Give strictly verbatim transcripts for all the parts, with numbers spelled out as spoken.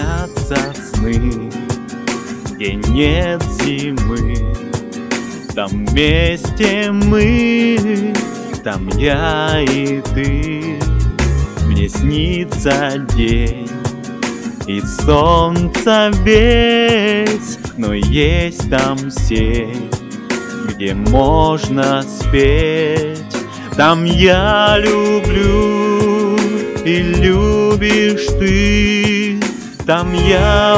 снятся сны, где нет зимы. Там вместе мы, там я и ты. Мне снится день и солнце весь, но есть там сеть, где можно спеть. Там я люблю и любишь ты. Там я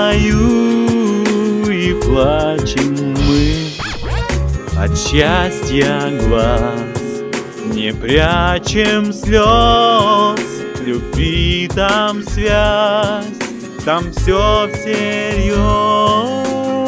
пою и плачем мы. От счастья глаз не прячем слез. Любви там связь, там все всерьез.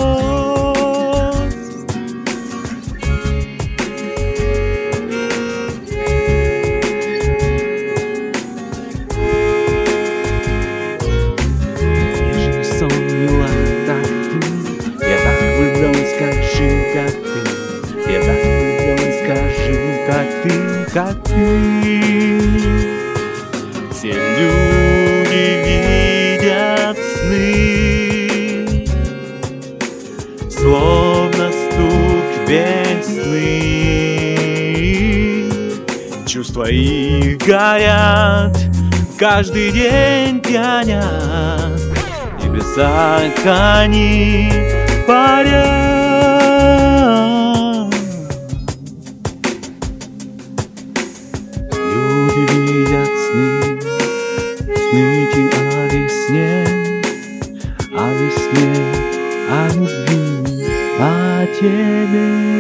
Как ты, как ты. Все люди видят сны, словно стук весны. Чувства их горят, каждый день пьянят. В небесах они парят. Видят сны, сны о весне, о весне, о любви, о тебе.